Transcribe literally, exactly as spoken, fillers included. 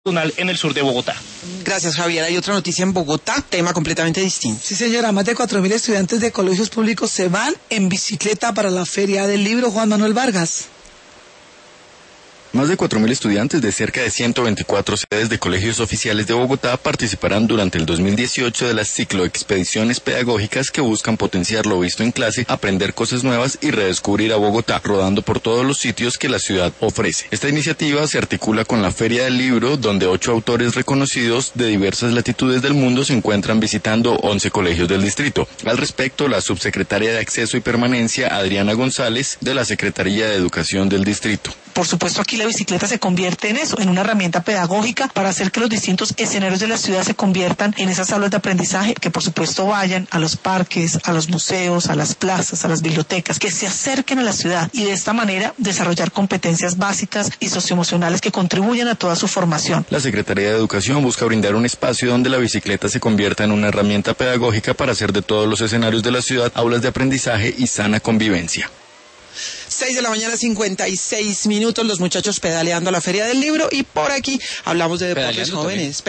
en el sur de Bogotá. Gracias, Javier. Hay otra noticia en Bogotá, tema completamente distinto. Sí, señora, más de cuatro mil estudiantes de colegios públicos se van en bicicleta para la Feria del Libro. Juan Manuel Vargas. Más de cuatro mil estudiantes de cerca de ciento veinticuatro sedes de colegios oficiales de Bogotá participarán durante el dos mil dieciocho de las cicloexpediciones pedagógicas que buscan potenciar lo visto en clase, aprender cosas nuevas y redescubrir a Bogotá, rodando por todos los sitios que la ciudad ofrece. Esta iniciativa se articula con la Feria del Libro, donde ocho autores reconocidos de diversas latitudes del mundo se encuentran visitando once colegios del distrito. Al respecto, la subsecretaria de Acceso y Permanencia, Adriana González, de la Secretaría de Educación del distrito. Por supuesto, aquí la bicicleta se convierte en eso, en una herramienta pedagógica para hacer que los distintos escenarios de la ciudad se conviertan en esas aulas de aprendizaje, que por supuesto vayan a los parques, a los museos, a las plazas, a las bibliotecas, que se acerquen a la ciudad y de esta manera desarrollar competencias básicas y socioemocionales que contribuyan a toda su formación. La Secretaría de Educación busca brindar un espacio donde la bicicleta se convierta en una herramienta pedagógica para hacer de todos los escenarios de la ciudad aulas de aprendizaje y sana convivencia. seis de la mañana, cincuenta y seis minutos, los muchachos pedaleando a la Feria del Libro, y por aquí hablamos de deportes jóvenes.